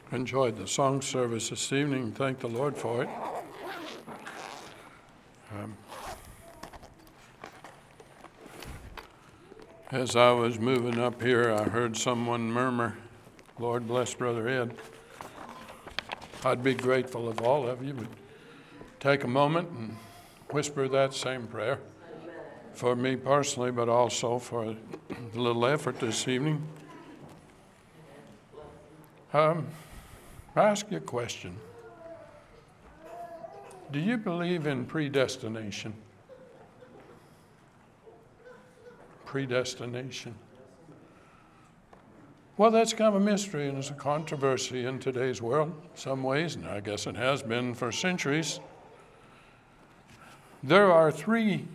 Enjoyed the song service this evening. Thank the Lord for it. As I was moving up here, I heard someone murmur, "Lord bless Brother Ed." I'd be grateful if all of you would take a moment and whisper that same prayer for me personally, but also for the little effort this evening. I ask you a question. Do you believe in predestination? Predestination. Well, that's kind of a mystery and it's a controversy in today's world in some ways, and I guess it has been for centuries. There are three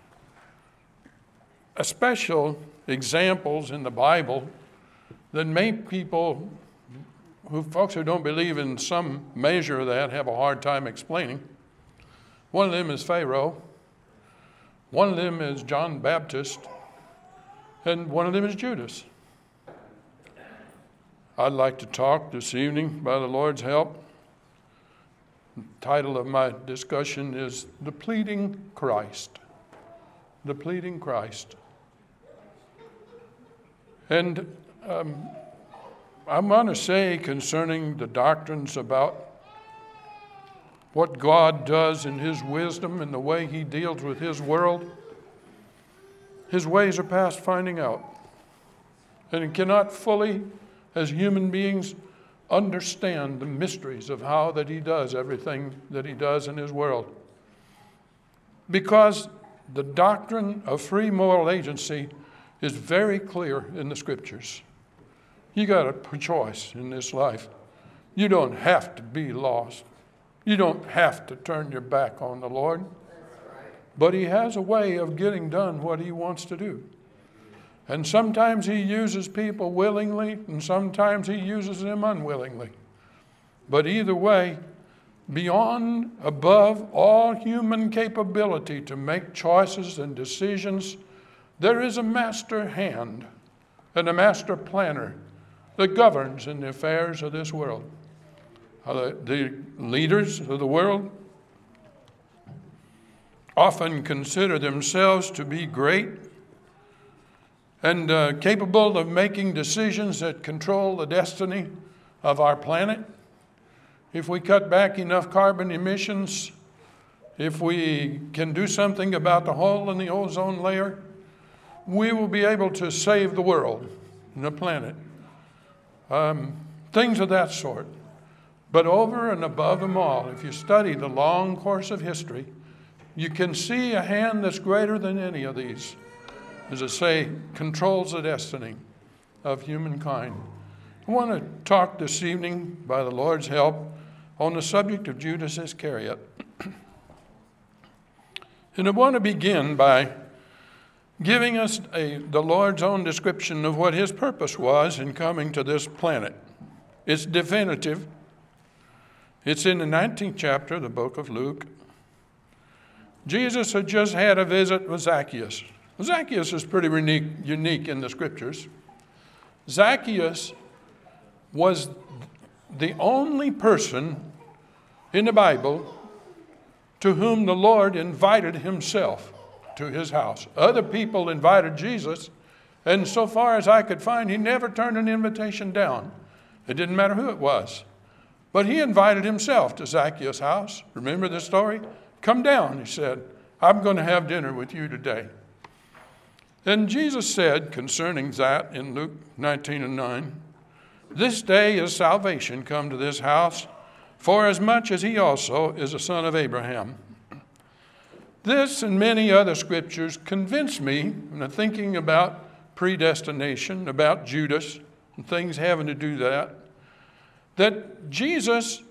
special examples in the Bible that make people folks who don't believe in some measure of that have a hard time explaining. One of them is Pharaoh. One of them is John Baptist. And one of them is Judas. I'd like to talk this evening, by the Lord's help. The title of my discussion is The Pleading Christ. The Pleading Christ. And I want to say concerning the doctrines about what God does in His wisdom and the way He deals with His world, His ways are past finding out. And it cannot fully, as human beings, understand the mysteries of how that He does everything that He does in His world. Because the doctrine of free moral agency is very clear in the Scriptures. You got a choice in this life. You don't have to be lost. You don't have to turn your back on the Lord. But He has a way of getting done what He wants to do. And sometimes He uses people willingly, and sometimes He uses them unwillingly. But either way, beyond, above all human capability to make choices and decisions, there is a master hand and a master planner that governs in the affairs of this world. The leaders of the world often consider themselves to be great and capable of making decisions that control the destiny of our planet. If we cut back enough carbon emissions, if we can do something about the hole in the ozone layer, we will be able to save the world and the planet. Things of that sort. But over and above them all, if you study the long course of history, you can see a hand that's greater than any of these, as I say, controls the destiny of humankind. I want to talk this evening, by the Lord's help, on the subject of Judas Iscariot. And I want to begin by giving us the Lord's own description of what His purpose was in coming to this planet. It's definitive. It's in the 19th chapter of the book of Luke. Jesus had just had a visit with Zacchaeus. Zacchaeus is pretty unique in the Scriptures. Zacchaeus was the only person in the Bible to whom the Lord invited Himself to His house. Other people invited Jesus, and so far as I could find, He never turned an invitation down. It didn't matter who it was. But He invited Himself to Zacchaeus' house. Remember the story? "Come down," He said. "I'm going to have dinner with you today." And Jesus said concerning that in Luke 19:9, "This day is salvation come to this house, for as much as he also is a son of Abraham." This and many other scriptures convince me, when I'm thinking about predestination, about Judas, and things having to do that Jesus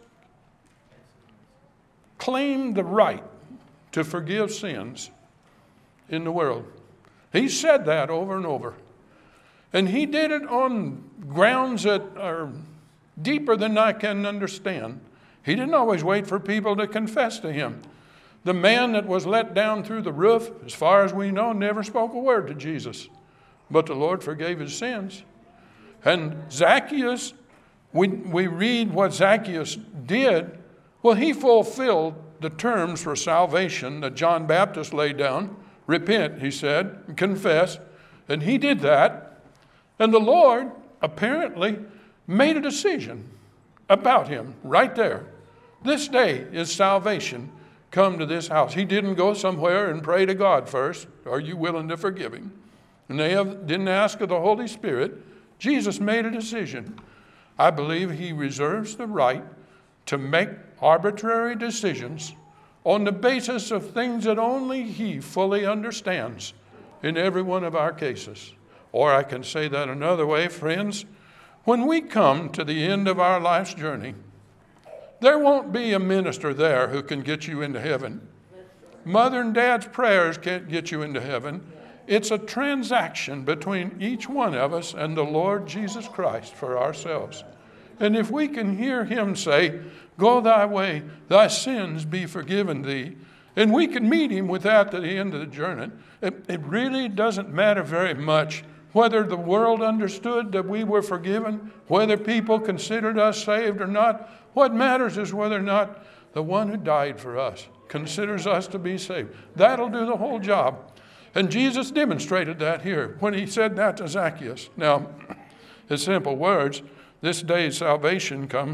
claimed the right to forgive sins in the world. He said that over and over. And He did it on grounds that are deeper than I can understand. He didn't always wait for people to confess to Him. The man that was let down through the roof, as far as we know, never spoke a word to Jesus. But the Lord forgave his sins. And Zacchaeus we read what Zacchaeus did. Well, he fulfilled the terms for salvation that John Baptist laid down. Repent, he said, and confess. And he did that. And the Lord apparently made a decision about him right there. This day is salvation come to this house. He didn't go somewhere and pray to God first. Are you willing to forgive him? And they didn't ask of the Holy Spirit. Jesus made a decision. I believe he reserves the right to make arbitrary decisions on the basis of things that only he fully understands in every one of our cases. Or I can say that another way, friends. When we come to the end of our life's journey, there won't be a minister there who can get you into heaven. Mother and dad's prayers can't get you into heaven. It's a transaction between each one of us and the Lord Jesus Christ for ourselves. And if we can hear him say, go thy way, thy sins be forgiven thee, and we can meet him with that at the end of the journey, it really doesn't matter very much whether the world understood that we were forgiven, whether people considered us saved or not. What matters is whether or not the one who died for us considers us to be saved. That'll do the whole job. And Jesus demonstrated that here when he said that to Zacchaeus. Now, in simple words, this day's salvation come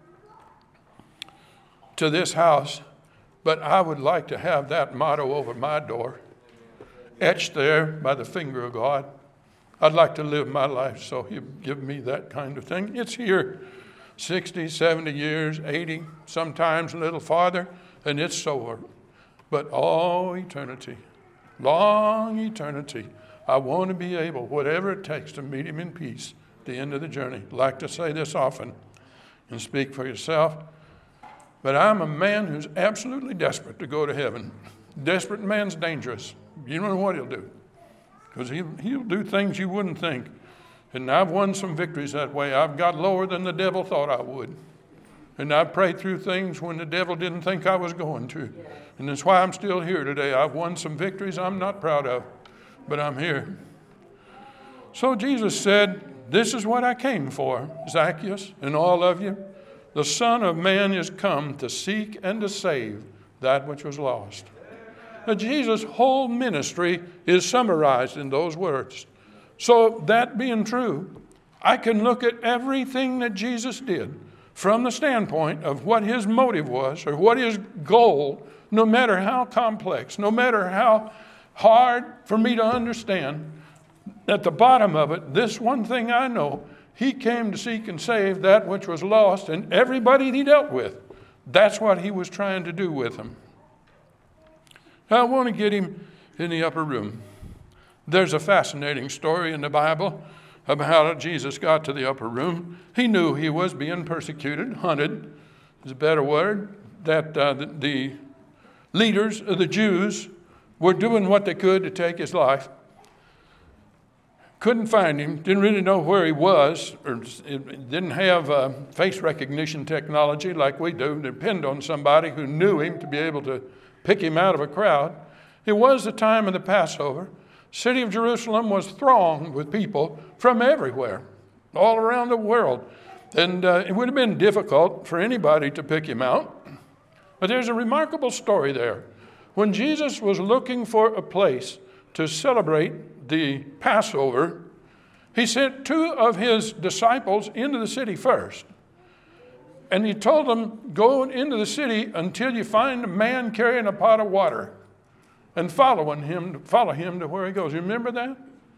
to this house, but I would like to have that motto over my door, etched there by the finger of God. I'd like to live my life so he'll give me that kind of thing. It's here 60, 70 years, 80, sometimes a little farther, and it's over. But all eternity, long eternity, I want to be able, whatever it takes, to meet him in peace at the end of the journey. I like to say this often, and speak for yourself, but I'm a man who's absolutely desperate to go to heaven. Desperate man's dangerous. You don't know what he'll do, because he'll do things you wouldn't think. And I've won some victories that way. I've got lower than the devil thought I would. And I've prayed through things when the devil didn't think I was going to. And that's why I'm still here today. I've won some victories I'm not proud of, but I'm here. So Jesus said, this is what I came for, Zacchaeus and all of you. The Son of Man is come to seek and to save that which was lost. Now, Jesus' whole ministry is summarized in those words. So that being true, I can look at everything that Jesus did from the standpoint of what his motive was or what his goal, no matter how complex, no matter how hard for me to understand. At the bottom of it, this one thing I know, he came to seek and save that which was lost, and everybody he dealt with, that's what he was trying to do with them. I want to get him in the upper room. There's a fascinating story in the Bible about how Jesus got to the upper room. He knew he was being persecuted, hunted is a better word, that the leaders of the Jews were doing what they could to take his life. Couldn't find him, didn't really know where he was, or didn't have face recognition technology like we do, depend on somebody who knew him to be able to pick him out of a crowd. It was the time of the Passover. City of Jerusalem was thronged with people from everywhere, all around the world. And it would have been difficult for anybody to pick him out. But there's a remarkable story there. When Jesus was looking for a place to celebrate the Passover, he sent two of his disciples into the city first. And he told them, go into the city until you find a man carrying a pot of water and follow him to where he goes. You remember that?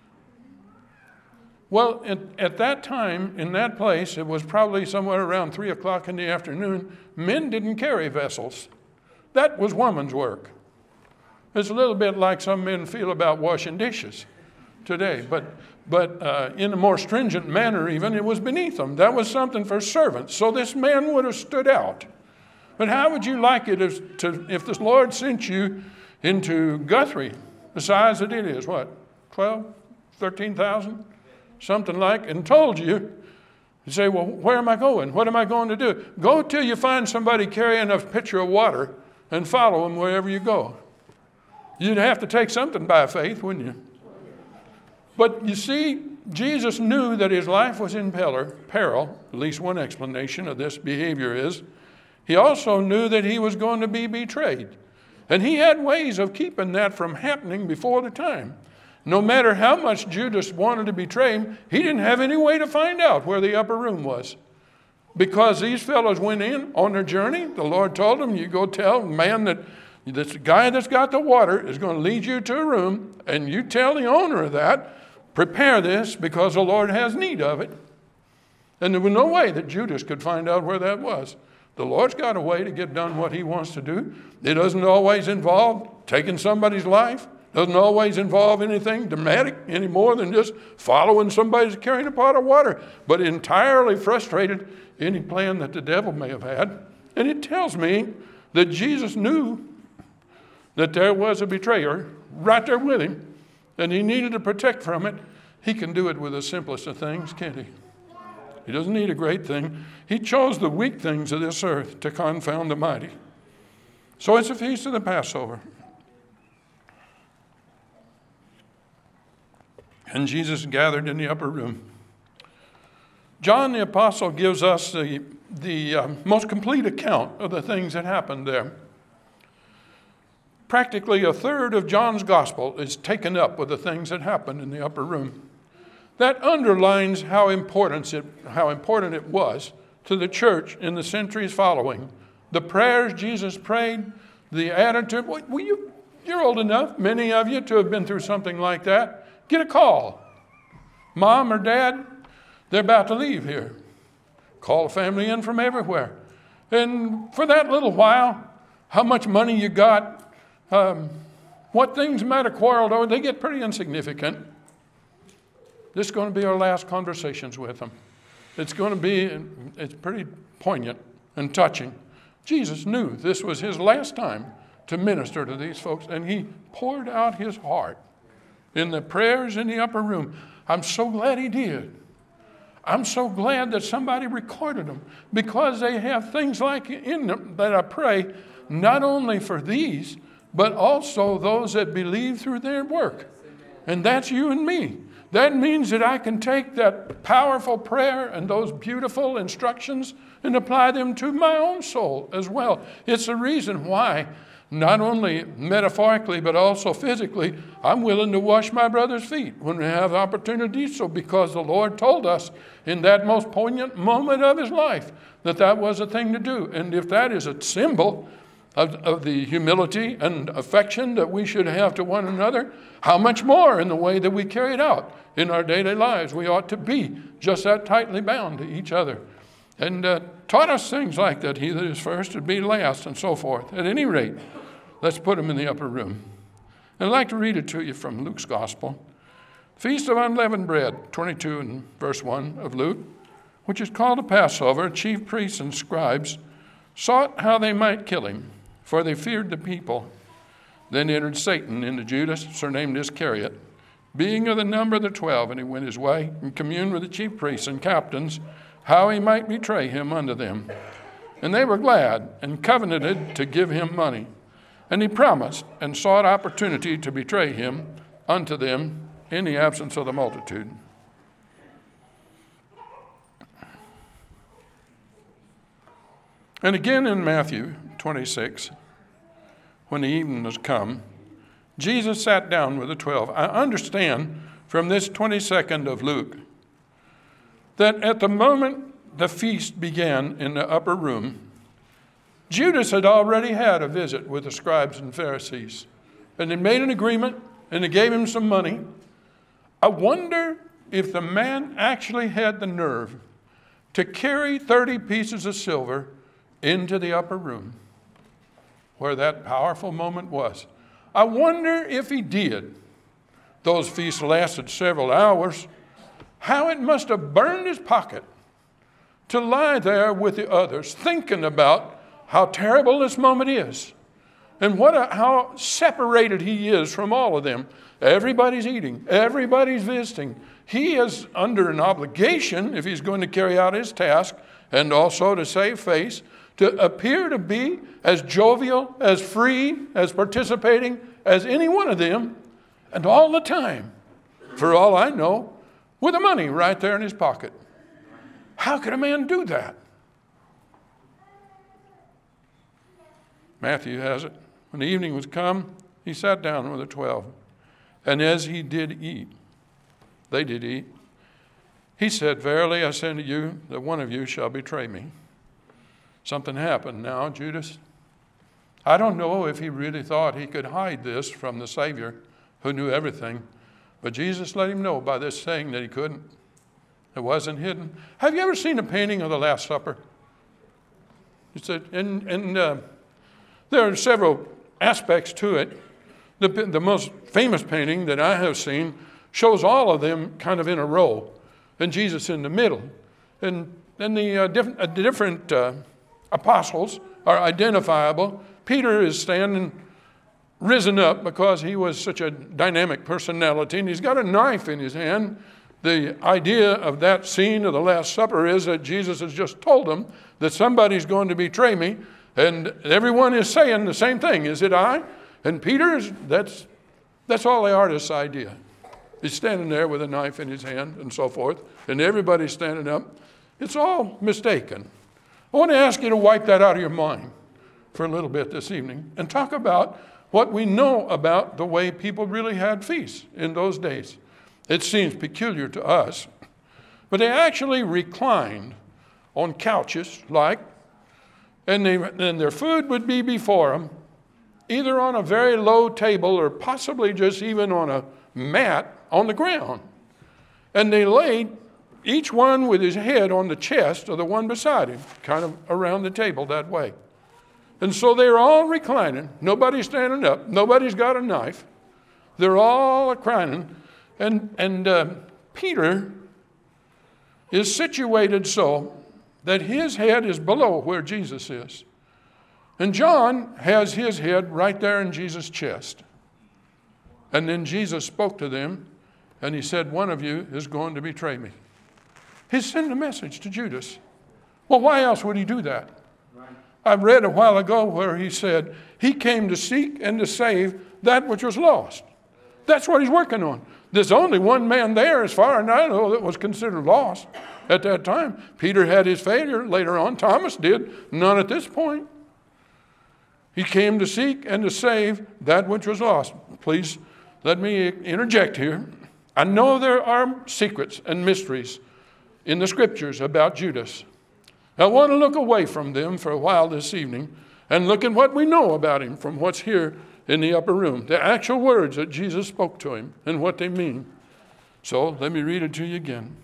Well, at that time, in that place, it was probably somewhere around 3 o'clock in the afternoon, men didn't carry vessels. That was woman's work. It's a little bit like some men feel about washing dishes today, but in a more stringent manner even, it was beneath them. That was something for servants. So this man would have stood out. But how would you like it if the Lord sent you into Guthrie, the size that it is, what, 12, 13,000, something like, and told you, you say, well, where am I going? What am I going to do? Go till you find somebody carrying a pitcher of water and follow them wherever you go. You'd have to take something by faith, wouldn't you? But you see, Jesus knew that his life was in peril. At least one explanation of this behavior is he also knew that he was going to be betrayed. And he had ways of keeping that from happening before the time. No matter how much Judas wanted to betray him, he didn't have any way to find out where the upper room was. Because these fellows went in on their journey, the Lord told them, you go tell the man that this guy that's got the water is going to lead you to a room, and you tell the owner of that, prepare this because the Lord has need of it. And there was no way that Judas could find out where that was. The Lord's got a way to get done what he wants to do. It doesn't always involve taking somebody's life. Doesn't always involve anything dramatic any more than just following somebody that's carrying a pot of water. But it entirely frustrated any plan that the devil may have had. And it tells me that Jesus knew that there was a betrayer right there with him, and he needed to protect from it. He can do it with the simplest of things, can't he? He doesn't need a great thing. He chose the weak things of this earth to confound the mighty. So it's a feast of the Passover. And Jesus gathered in the upper room. John the Apostle gives us the most complete account of the things that happened there. Practically a third of John's gospel is taken up with the things that happened in the upper room. That underlines how important it was to the church in the centuries following. The prayers Jesus prayed, the attitude. You're old enough, many of you, to have been through something like that. Get a call. Mom or dad, they're about to leave here. Call a family in from everywhere. And for that little while, how much money you got, what things might have quarreled over, they get pretty insignificant. This is going to be our last conversations with them. It's pretty poignant and touching. Jesus knew this was his last time to minister to these folks, and he poured out his heart in the prayers in the upper room. I'm so glad he did. I'm so glad that somebody recorded them, because they have things like in them that I pray not only for these, but also those that believe through their work. And that's you and me. That means that I can take that powerful prayer and those beautiful instructions and apply them to my own soul as well. It's the reason why, not only metaphorically, but also physically, I'm willing to wash my brother's feet when we have the opportunity. So because the Lord told us in that most poignant moment of his life that was a thing to do. And if that is a symbol of the humility and affection that we should have to one another, how much more in the way that we carry it out in our daily lives. We ought to be just that tightly bound to each other. And taught us things like that. He that is first would be last, and so forth. At any rate, let's put him in the upper room. And I'd like to read it to you from Luke's Gospel. Feast of Unleavened Bread, 22 and verse 1 of Luke, which is called a Passover. Chief priests and scribes sought how they might kill him, for they feared the people. Then entered Satan into Judas, surnamed Iscariot, being of the number of the 12, and he went his way and communed with the chief priests and captains, how he might betray him unto them. And they were glad and covenanted to give him money. And he promised and sought opportunity to betray him unto them in the absence of the multitude. And again in Matthew 26, when the evening was come, Jesus sat down with the 12. I understand from this 22nd of Luke that at the moment the feast began in the upper room, Judas had already had a visit with the scribes and Pharisees, and they made an agreement, and they gave him some money. I wonder if the man actually had the nerve to carry 30 pieces of silver into the upper room where that powerful moment was. I wonder if he did. Those feasts lasted several hours. How it must have burned his pocket to lie there with the others, thinking about how terrible this moment is and how separated he is from all of them. Everybody's eating. Everybody's visiting. He is under an obligation, if he's going to carry out his task and also to save face, to appear to be as jovial, as free, as participating as any one of them, and all the time, for all I know, with the money right there in his pocket. How could a man do that? Matthew has it. When the evening was come, he sat down with the 12. And as he did eat, they did eat, he said, verily I say unto you, that one of you shall betray me. Something happened now, Judas. I don't know if he really thought he could hide this from the Savior who knew everything, but Jesus let him know by this saying that he couldn't. It wasn't hidden. Have you ever seen a painting of the Last Supper? It's there are several aspects to it. The most famous painting that I have seen shows all of them kind of in a row, and Jesus in the middle. And then the different apostles are identifiable. Peter is standing risen up because he was such a dynamic personality, and he's got a knife in his hand. The idea of that scene of the Last Supper is that Jesus has just told them that somebody's going to betray me, and everyone is saying the same thing. Is it I? And Peter's, that's all the artist's idea. He's standing there with a knife in his hand and so forth, and everybody's standing up. It's all mistaken. I want to ask you to wipe that out of your mind for a little bit this evening and talk about what we know about the way people really had feasts in those days. It seems peculiar to us, but they actually reclined on couches and their food would be before them, either on a very low table or possibly just even on a mat on the ground. And they laid each one with his head on the chest of the one beside him, kind of around the table that way. And so they're all reclining. Nobody's standing up. Nobody's got a knife. They're all reclining. And Peter is situated so that his head is below where Jesus is. And John has his head right there in Jesus' chest. And then Jesus spoke to them, and he said, one of you is going to betray me. He sent a message to Judas. Well, why else would he do that? I read a while ago where he said he came to seek and to save that which was lost. That's what he's working on. There's only one man there, as far as I know, that was considered lost at that time. Peter had his failure later on. Thomas did. None at this point. He came to seek and to save that which was lost. Please let me interject here. I know there are secrets and mysteries in the scriptures about Judas. I want to look away from them for a while this evening and look at what we know about him from what's here in the upper room, the actual words that Jesus spoke to him and what they mean. So let me read it to you again.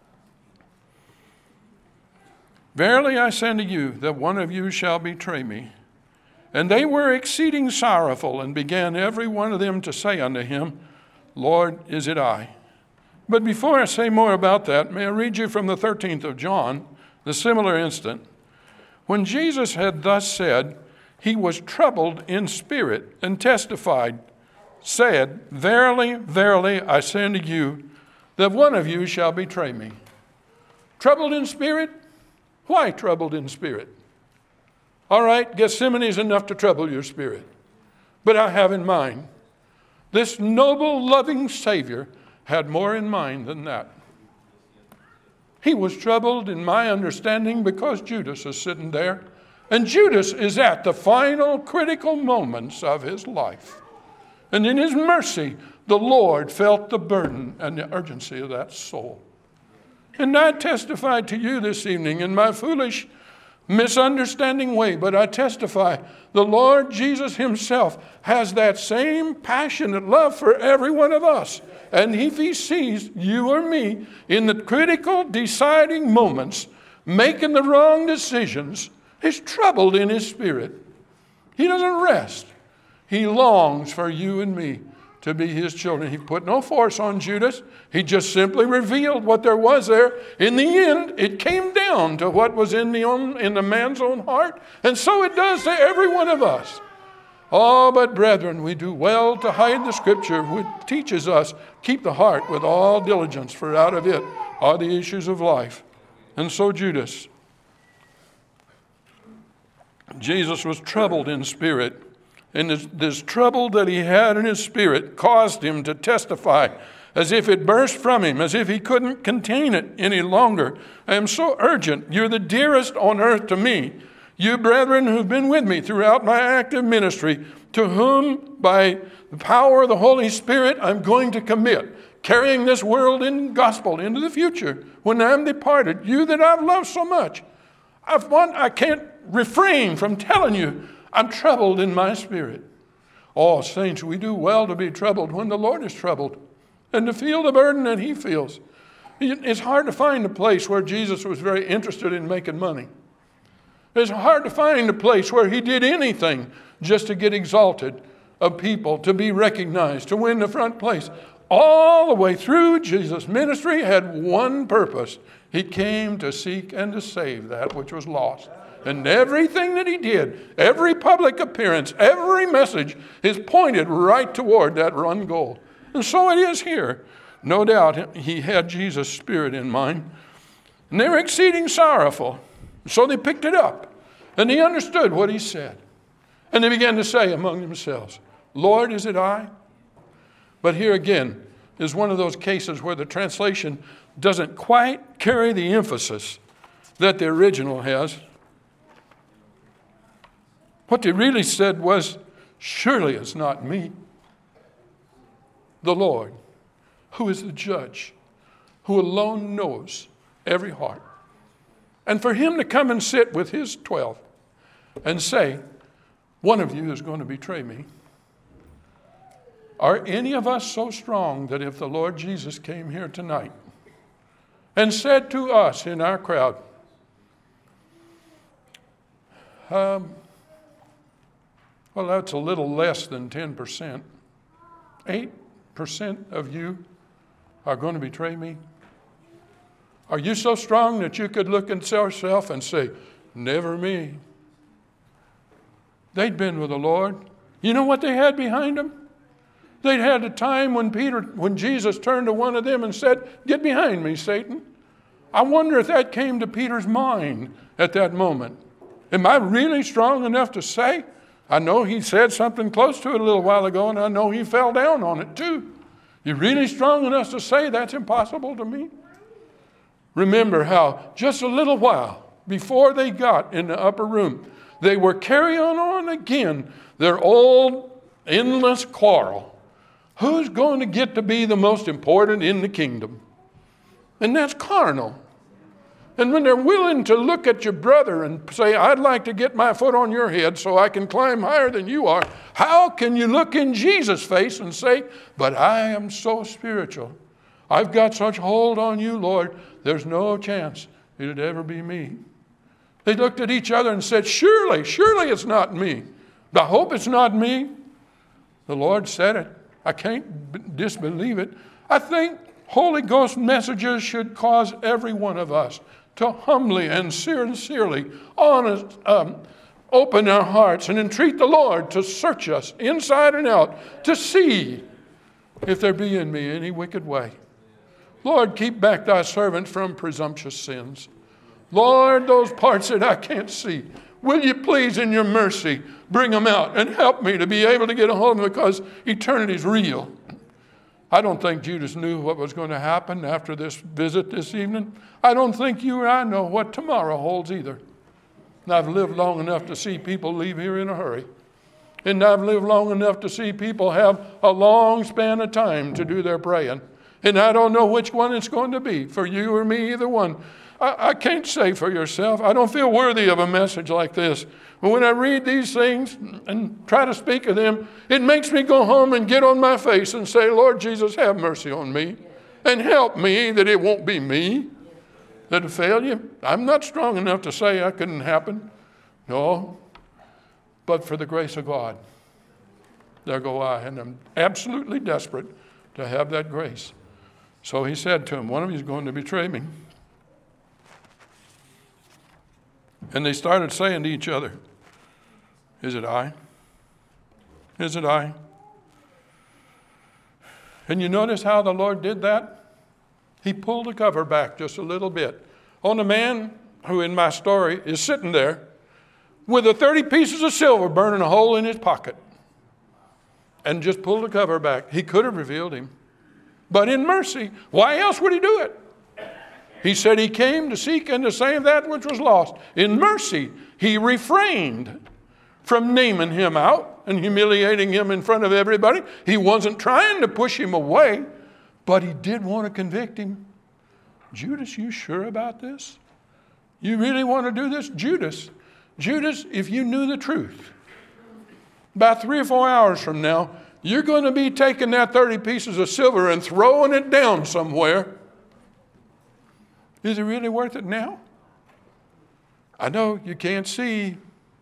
Verily I say unto you that one of you shall betray me. And they were exceeding sorrowful, and began every one of them to say unto him, Lord, is it I? But before I say more about that, may I read you from the 13th of John, the similar instant. When Jesus had thus said, he was troubled in spirit, and testified, said, Verily, verily, I say unto you, that one of you shall betray me. Troubled in spirit? Why troubled in spirit? All right, Gethsemane is enough to trouble your spirit. But I have in mind, this noble, loving Savior had more in mind than that. He was troubled in my understanding because Judas is sitting there. And Judas is at the final critical moments of his life. And in his mercy, the Lord felt the burden and the urgency of that soul. And I testify to you this evening in my foolish, misunderstanding way, but I testify the Lord Jesus himself has that same passionate love for every one of us. And if he sees you or me in the critical deciding moments, making the wrong decisions, he's troubled in his spirit. He doesn't rest. He longs for you and me to be his children. He put no force on Judas. He just simply revealed what there was there. In the end, it came down to what was in the man's own heart. And so it does to every one of us. Oh, but brethren, we do well to hide the scripture which teaches us, keep the heart with all diligence, for out of it are the issues of life. And so Judas. Jesus was troubled in spirit. And this trouble that he had in his spirit caused him to testify as if it burst from him, as if he couldn't contain it any longer. I am so urgent. You're the dearest on earth to me. You brethren who've been with me throughout my active ministry, to whom by the power of the Holy Spirit I'm going to commit, carrying this world in gospel into the future when I'm departed. You that I've loved so much. I can't refrain from telling you I'm troubled in my spirit. Oh, saints, we do well to be troubled when the Lord is troubled and to feel the burden that he feels. It's hard to find a place where Jesus was very interested in making money. It's hard to find a place where he did anything just to get exalted of people, to be recognized, to win the front place. All the way through, Jesus' ministry had one purpose. He came to seek and to save that which was lost. And everything that he did, every public appearance, every message is pointed right toward that one goal. And so it is here. No doubt he had Jesus' spirit in mind. And they were exceeding sorrowful. So they picked it up. And they understood what he said. And they began to say among themselves, Lord, is it I? But here again is one of those cases where the translation doesn't quite carry the emphasis that the original has. What they really said was, surely it's not me. The Lord, who is the judge, who alone knows every heart. And for him to come and sit with his 12 and say, one of you is going to betray me. Are any of us so strong that if the Lord Jesus came here tonight and said to us in our crowd, well, that's a little less than 10%. 8% of you are going to betray me? Are you so strong that you could look at yourself and say, never me? They'd been with the Lord. You know what they had behind them? They'd had a time when Jesus turned to one of them and said, get behind me, Satan. I wonder if that came to Peter's mind at that moment. Am I really strong enough to say? I know he said something close to it a little while ago, and I know he fell down on it too. You really strong enough to say that's impossible to me? Remember how just a little while before they got in the upper room, they were carrying on again their old endless quarrel. Who's going to get to be the most important in the kingdom? And that's carnal. And when they're willing to look at your brother and say, I'd like to get my foot on your head so I can climb higher than you are, how can you look in Jesus' face and say, but I am so spiritual. I've got such hold on you, Lord, there's no chance it'd ever be me. They looked at each other and said, surely it's not me. I hope it's not me. The Lord said it. I can't disbelieve it. I think Holy Ghost messages should cause every one of us to humbly and sincerely, open our hearts and entreat the Lord to search us inside and out to see if there be in me any wicked way. Lord, keep back thy servant from presumptuous sins. Lord, those parts that I can't see, will you please in your mercy bring them out and help me to be able to get a hold of them, because eternity is real. I don't think Judas knew what was going to happen after this visit this evening. I don't think you or I know what tomorrow holds either. And I've lived long enough to see people leave here in a hurry. And I've lived long enough to see people have a long span of time to do their praying. And I don't know which one it's going to be, for you or me, either one. I can't say for yourself. I don't feel worthy of a message like this. But when I read these things and try to speak of them, it makes me go home and get on my face and say, Lord Jesus, have mercy on me and help me that it won't be me that'll fail you. I'm not strong enough to say that couldn't happen. No, but for the grace of God, there go I. And I'm absolutely desperate to have that grace. So he said to him, one of you is going to betray me. And they started saying to each other, is it I? Is it I? And you notice how the Lord did that? He pulled the cover back just a little bit on a man who in my story is sitting there with the 30 pieces of silver burning a hole in his pocket, and just pulled the cover back. He could have revealed him, but in mercy. Why else would he do it? He said he came to seek and to save that which was lost. In mercy, he refrained from naming him out and humiliating him in front of everybody. He wasn't trying to push him away, but he did want to convict him. Judas, you sure about this? You really want to do this? Judas, if you knew the truth, about 3 or 4 hours from now, you're going to be taking that 30 pieces of silver and throwing it down somewhere. Is it really worth it now? I know you can't see,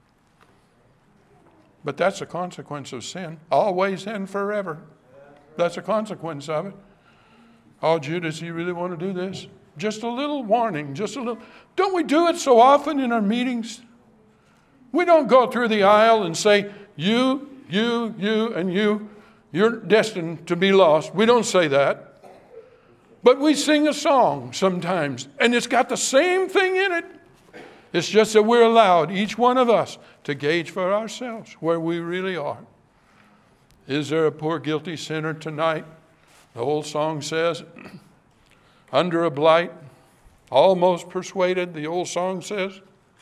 but that's a consequence of sin. Always and forever. That's a consequence of it. Oh, Judas, you really want to do this? Just a little warning, just a little. Don't we do it so often in our meetings? We don't go through the aisle and say, you, and you, you're destined to be lost. We don't say that. But we sing a song sometimes, and it's got the same thing in it. It's just that we're allowed, each one of us, to gauge for ourselves where we really are. Is there a poor guilty sinner tonight? The old song says, under a blight, almost persuaded, the old song says.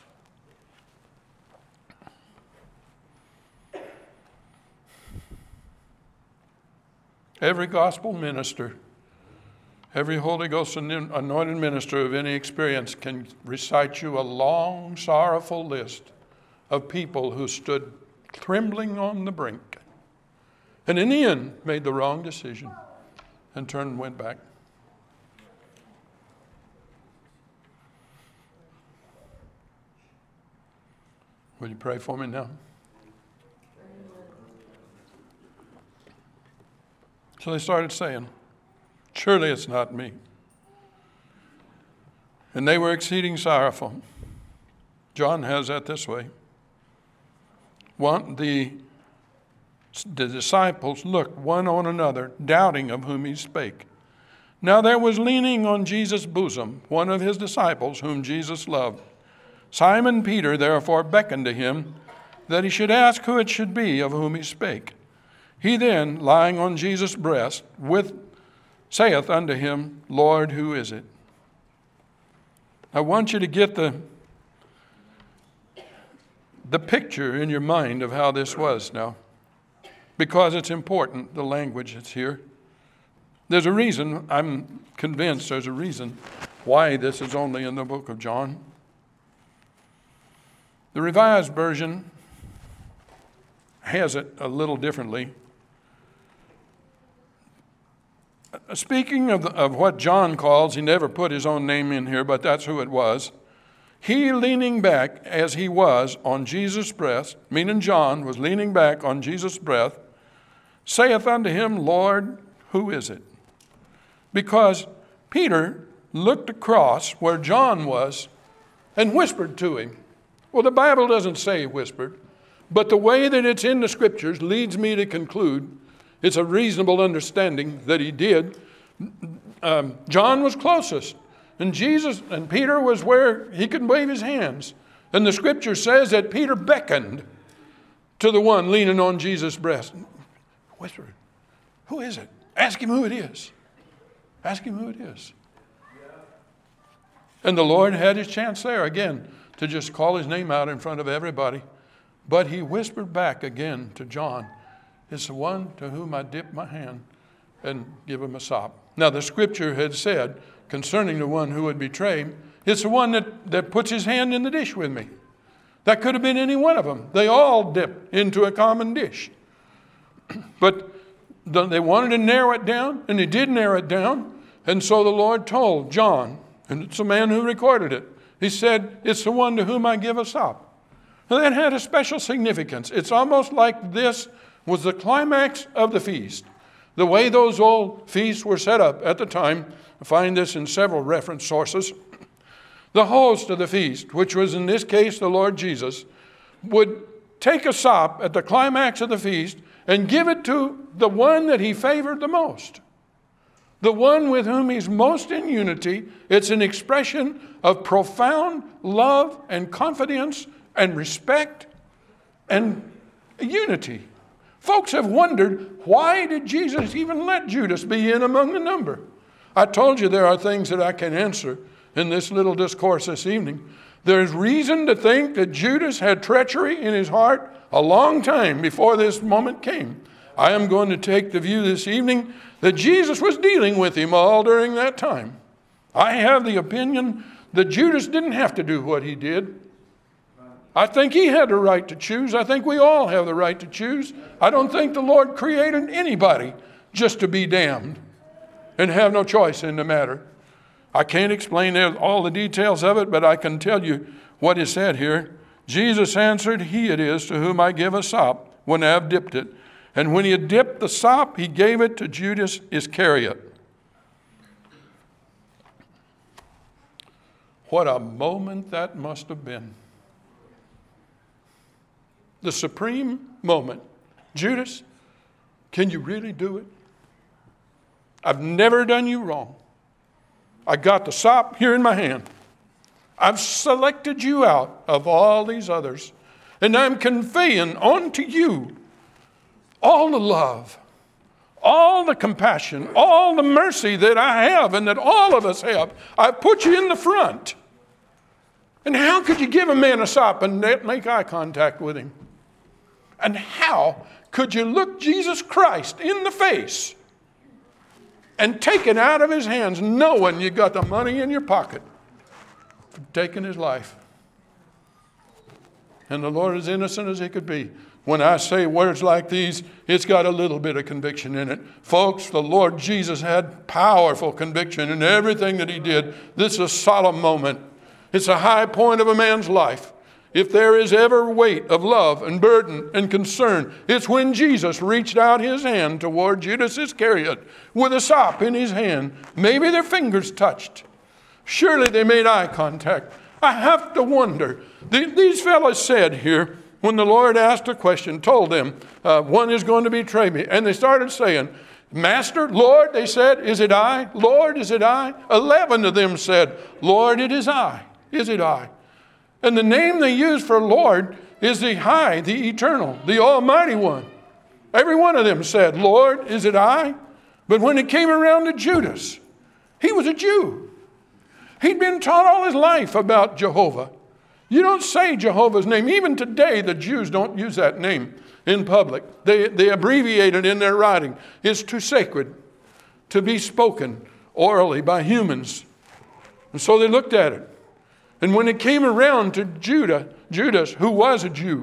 Every gospel minister, every Holy Ghost anointed minister of any experience can recite you a long, sorrowful list of people who stood trembling on the brink and in the end made the wrong decision and turned and went back. Will you pray for me now? So they started saying, surely it's not me. And they were exceeding sorrowful. John has that this way. The disciples looked one on another, doubting of whom he spake. Now there was leaning on Jesus' bosom one of his disciples whom Jesus loved. Simon Peter therefore beckoned to him that he should ask who it should be of whom he spake. He then, lying on Jesus' breast, saith unto him, Lord, who is it? I want you to get the picture in your mind of how this was now, because it's important, the language that's here. There's a reason, I'm convinced there's a reason why this is only in the book of John. The Revised Version has it a little differently. Speaking of what John calls, he never put his own name in here, but that's who it was. He leaning back as he was on Jesus' breast, meaning John was leaning back on Jesus' breast, saith unto him, Lord, who is it? Because Peter looked across where John was and whispered to him. Well, the Bible doesn't say whispered, but the way that it's in the scriptures leads me to conclude it's a reasonable understanding that he did. John was closest, and Peter was where he could wave his hands. And the scripture says that Peter beckoned to the one leaning on Jesus' breast. Whispered, who is it? Ask him who it is. Ask him who it is. And the Lord had his chance there again to just call his name out in front of everybody. But he whispered back again to John, it's the one to whom I dip my hand and give him a sop. Now the scripture had said concerning the one who would betray him, it's the one that puts his hand in the dish with me. That could have been any one of them. They all dipped into a common dish. But they wanted to narrow it down, and they did narrow it down. And so the Lord told John, and it's the man who recorded it, he said, it's the one to whom I give a sop. Now that had a special significance. It's almost like this was the climax of the feast. The way those old feasts were set up at the time, I find this in several reference sources. The host of the feast, which was in this case the Lord Jesus, would take a sop at the climax of the feast and give it to the one that he favored the most. The one with whom he's most in unity. It's an expression of profound love and confidence and respect and unity Folks have wondered, why did Jesus even let Judas be in among the number? I told you there are things that I can answer in this little discourse this evening. There's reason to think that Judas had treachery in his heart a long time before this moment came. I am going to take the view this evening that Jesus was dealing with him all during that time. I have the opinion that Judas didn't have to do what he did. I think he had the right to choose. I think we all have the right to choose. I don't think the Lord created anybody just to be damned and have no choice in the matter. I can't explain all the details of it, but I can tell you what is said here. Jesus answered, "He it is to whom I give a sop when I have dipped it." And when he had dipped the sop, he gave it to Judas Iscariot. What a moment that must have been. The supreme moment. Judas, can you really do it? I've never done you wrong. I got the sop here in my hand. I've selected you out of all these others, and I'm conveying onto you all the love, all the compassion, all the mercy that I have and that all of us have. I put you in the front. And how could you give a man a sop and make eye contact with him? And how could you look Jesus Christ in the face and take it out of his hands knowing you got the money in your pocket for taking his life? And the Lord is innocent as he could be. When I say words like these, it's got a little bit of conviction in it. Folks, the Lord Jesus had powerful conviction in everything that he did. This is a solemn moment. It's a high point of a man's life. If there is ever weight of love and burden and concern, it's when Jesus reached out his hand toward Judas Iscariot with a sop in his hand. Maybe their fingers touched. Surely they made eye contact. I have to wonder. These fellows said here, when the Lord asked a question, told them, one is going to betray me. And they started saying, "Master, Lord," they said, "is it I? Lord, is it I?" 11 of them said, "Lord, it is I. Is it I?" And the name they use for Lord is the High, the Eternal, the Almighty One. Every one of them said, "Lord, is it I?" But when it came around to Judas, he was a Jew. He'd been taught all his life about Jehovah. You don't say Jehovah's name. Even today, the Jews don't use that name in public. They abbreviate it in their writing. It's too sacred to be spoken orally by humans. And so they looked at it. And when it came around to Judas, who was a Jew,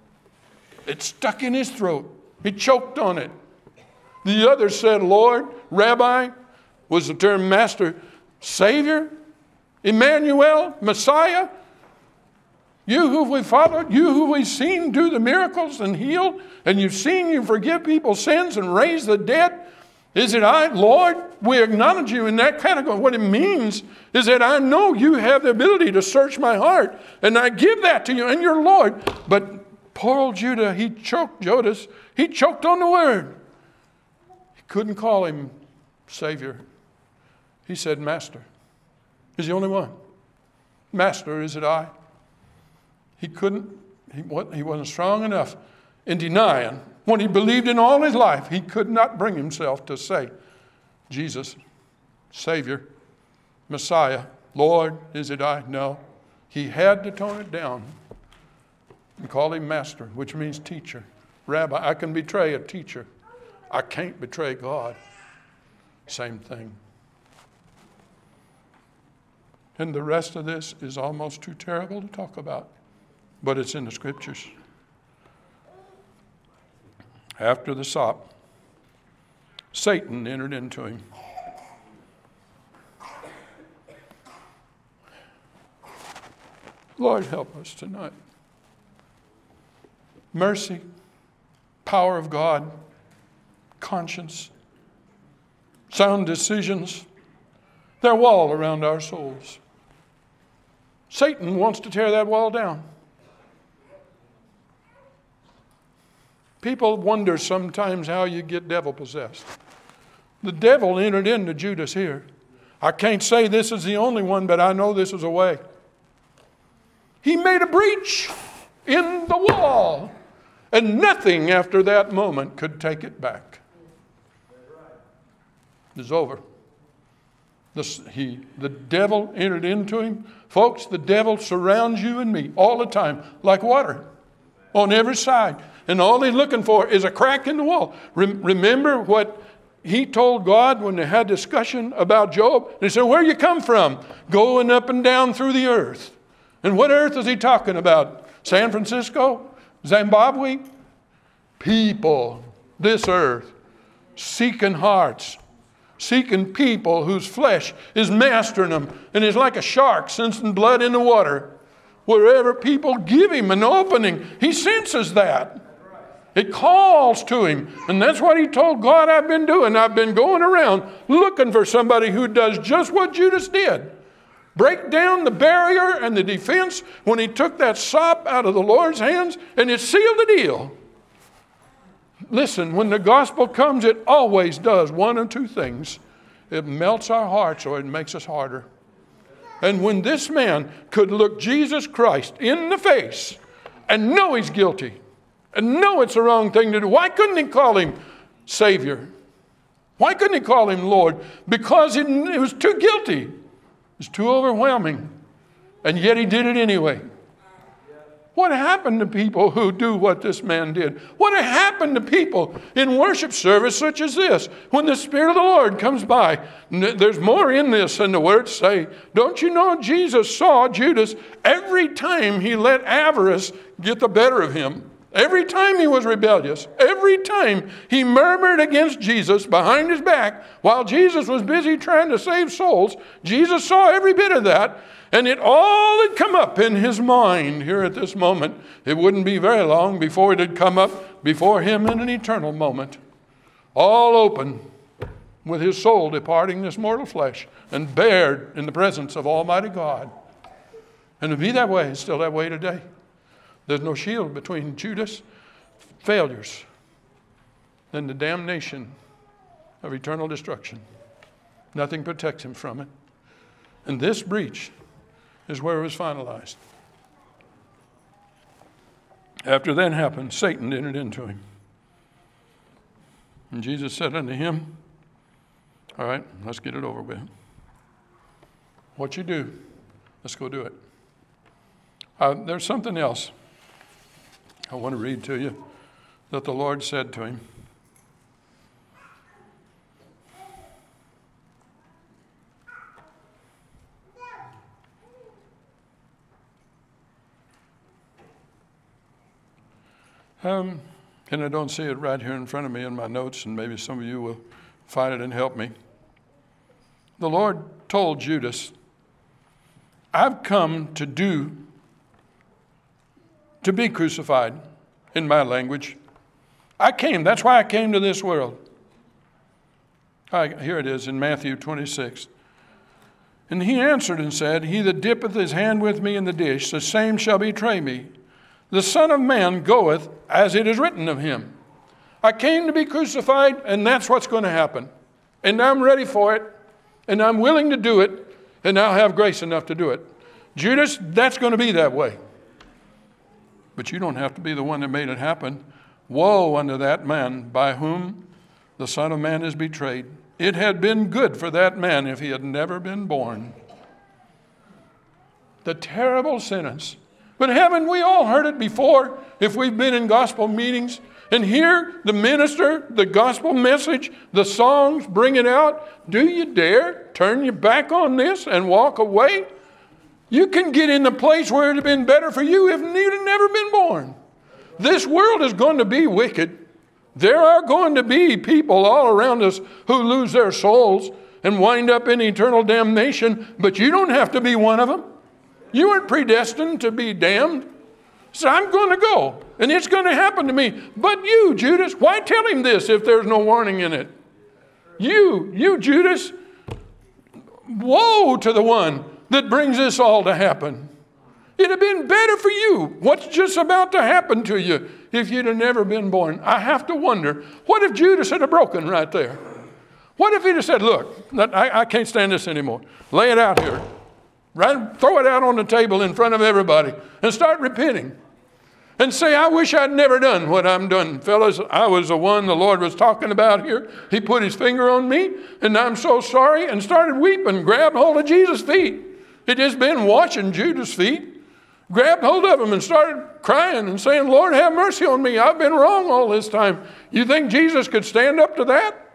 it stuck in his throat. He choked on it. The others said, "Lord," Rabbi was the term master, Savior, Emmanuel, Messiah, you who we followed, you who we've seen do the miracles and heal, and you've seen you forgive people's sins and raise the dead. Is it I, Lord? We acknowledge you in that category. What it means is that I know you have the ability to search my heart, and I give that to you, and you're Lord. But poor old Judas, he choked on the word. He couldn't call him Savior. He said, "Master." He's the only one. "Master, is it I?" He wasn't strong enough in denying what he believed in all his life. He could not bring himself to say, "Jesus, Savior, Messiah, Lord, is it I?" No. He had to tone it down and call him Master, which means teacher. Rabbi, I can betray a teacher. I can't betray God. Same thing. And the rest of this is almost too terrible to talk about, but it's in the scriptures. After the sop, Satan entered into him. Lord, help us tonight. Mercy, power of God, conscience, sound decisions, they're a wall around our souls. Satan wants to tear that wall down. People wonder sometimes how you get devil-possessed. The devil entered into Judas here. I can't say this is the only one, but I know this is a way. He made a breach in the wall, And nothing after that moment could take it back. It's over. The devil entered into him. Folks, the devil surrounds you and me all the time like water on every side. And all he's looking for is a crack in the wall. Remember what he told God when they had discussion about Job? They said, where you come from? Going up and down through the earth. And what earth is he talking about? San Francisco? Zimbabwe? People, this earth, seeking hearts, seeking people whose flesh is mastering them and is like a shark sensing blood in the water. Wherever people give him an opening, he senses that. It calls to him. And that's what he told God I've been doing. I've been going around looking for somebody who does just what Judas did. Break down the barrier and the defense when he took that sop out of the Lord's hands, and it sealed the deal. Listen, when the gospel comes, it always does one of two things. It melts our hearts or it makes us harder. And when this man could look Jesus Christ in the face and know he's guilty and know it's the wrong thing to do, why couldn't he call him Savior? Why couldn't he call him Lord? Because it was too guilty. It was too overwhelming. And yet he did it anyway. What happened to people who do what this man did? What happened to people in worship service such as this? When the Spirit of the Lord comes by, there's more in this than the words say. Don't you know Jesus saw Judas every time he let avarice get the better of him? Every time he was rebellious, every time he murmured against Jesus behind his back while Jesus was busy trying to save souls, Jesus saw every bit of that. And it all had come up in his mind here at this moment. It wouldn't be very long before it had come up before him in an eternal moment. All open, with his soul departing this mortal flesh and bared in the presence of Almighty God. And to be that way, it's still that way today. There's no shield between Judas' failures and the damnation of eternal destruction. Nothing protects him from it. And this breach is where it was finalized. After that happened, Satan entered into him. And Jesus said unto him, all right, let's get it over with. What you do, let's go do it. There's something else I want to read to you that the Lord said to him. And I don't see it right here in front of me in my notes, and maybe some of you will find it and help me. The Lord told Judas, I've come to be crucified, in my language. That's why I came to this world. Here it is in Matthew 26. And he answered and said, he that dippeth his hand with me in the dish, the same shall betray me. The Son of Man goeth as it is written of him. I came to be crucified, and that's what's going to happen. And I'm ready for it, and I'm willing to do it, and I'll have grace enough to do it. Judas, that's going to be that way. But you don't have to be the one that made it happen. Woe unto that man by whom the Son of Man is betrayed. It had been good for that man if he had never been born. The terrible sentence. But haven't we all heard it before if we've been in gospel meetings and hear the minister, the gospel message, the songs bring it out? Do you dare turn your back on this and walk away? You can get in the place where it would have been better for you if you'd have never been born. This world is going to be wicked. There are going to be people all around us who lose their souls and wind up in eternal damnation, but you don't have to be one of them. You weren't predestined to be damned. So I'm going to go, and it's going to happen to me. But you, Judas, why tell him this if there's no warning in it? You, Judas, woe to the one that brings this all to happen. It'd have been better for you what's just about to happen to you if you'd have never been born. I have to wonder, what if Judas had broken right there? What if he'd have said, look, I can't stand this anymore. Lay it out here. Right? Throw it out on the table in front of everybody and start repenting. and say, I wish I'd never done what I'm done. Fellas, I was the one the Lord was talking about here. He put his finger on me, and I'm so sorry, and started weeping, grabbed hold of Jesus' feet. He'd just been washing Judas' feet. Grabbed hold of him and started crying and saying, Lord, have mercy on me. I've been wrong all this time. You think Jesus could stand up to that?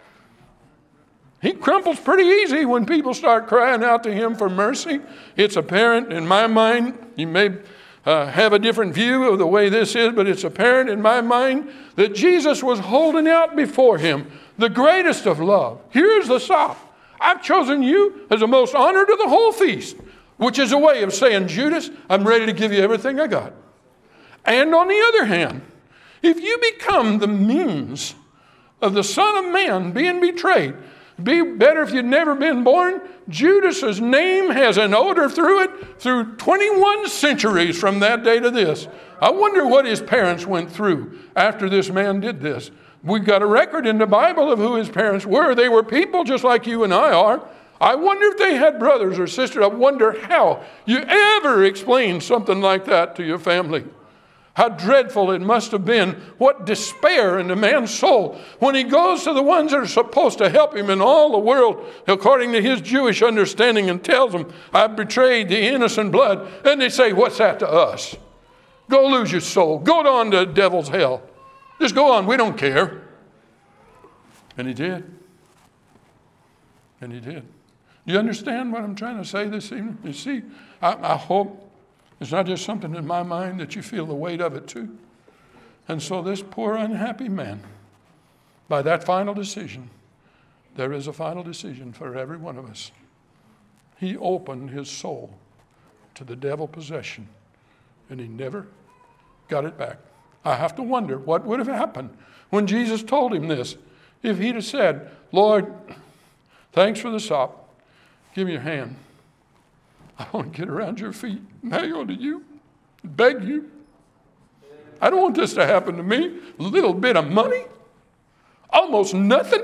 He crumples pretty easy when people start crying out to him for mercy. It's apparent in my mind, you may have a different view of the way this is, but it's apparent in my mind that Jesus was holding out before him the greatest of love. Here's the sop. I've chosen you as the most honored of the whole feast, which is a way of saying, Judas, I'm ready to give you everything I got. And on the other hand, if you become the means of the Son of Man being betrayed, be better if you'd never been born. Judas's name has an odor through it through 21 centuries from that day to this. I wonder what his parents went through after this man did this. We've got a record in the Bible of who his parents were. They were people just like you and I are. I wonder if they had brothers or sisters. I wonder how you ever explain something like that to your family. How dreadful it must have been. What despair in the man's soul when he goes to the ones that are supposed to help him in all the world according to his Jewish understanding and tells them, I've betrayed the innocent blood. And they say, what's that to us? Go lose your soul. Go on to the devil's hell. Just go on. We don't care. And he did. And he did. You understand what I'm trying to say this evening? You see, I hope it's not just something in my mind that you feel the weight of it too. And so this poor unhappy man, by that final decision, there is a final decision for every one of us. He opened his soul to the devil possession, and he never got it back. I have to wonder what would have happened when Jesus told him this. If he'd have said, Lord, thanks for the sop. Give me your hand. I want to get around your feet and hang on to you, beg you. I don't want this to happen to me. A little bit of money, almost nothing.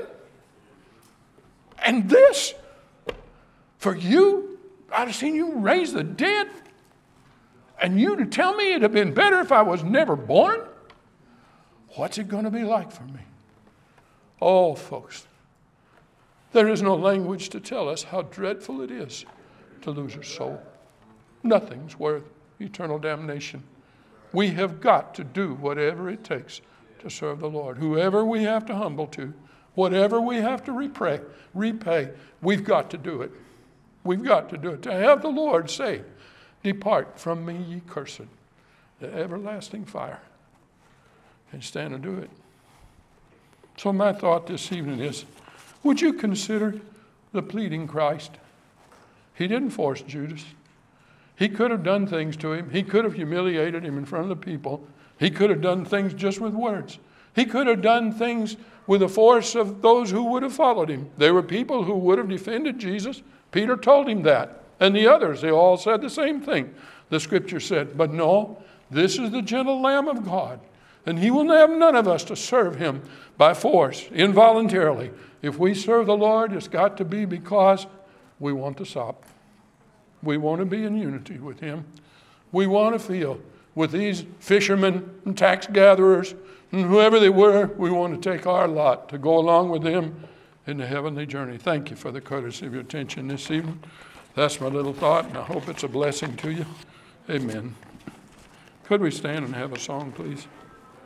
And this, for you, I'd have seen you raise the dead. And you to tell me it'd have been better if I was never born? What's it going to be like for me? Oh, folks, there is no language to tell us how dreadful it is to lose your soul. Nothing's worth eternal damnation. We have got to do whatever it takes to serve the Lord. Whoever we have to humble to, whatever we have to repay, we've got to do it. We've got to do it. To have the Lord say, depart from me, ye cursed, the everlasting fire. And stand and do it. So my thought this evening is, would you consider the pleading Christ? He didn't force Judas. He could have done things to him. He could have humiliated him in front of the people. He could have done things just with words. He could have done things with the force of those who would have followed him. There were people who would have defended Jesus. Peter told him that. And the others, they all said the same thing. The scripture said, but no, this is the gentle Lamb of God. And he will have none of us to serve him by force, involuntarily. If we serve the Lord, it's got to be because we want to stop. We want to be in unity with him. We want to feel with these fishermen and tax gatherers and whoever they were, we want to take our lot to go along with them in the heavenly journey. Thank you for the courtesy of your attention this evening. That's my little thought, and I hope it's a blessing to you. Amen. Could we stand and have a song, please?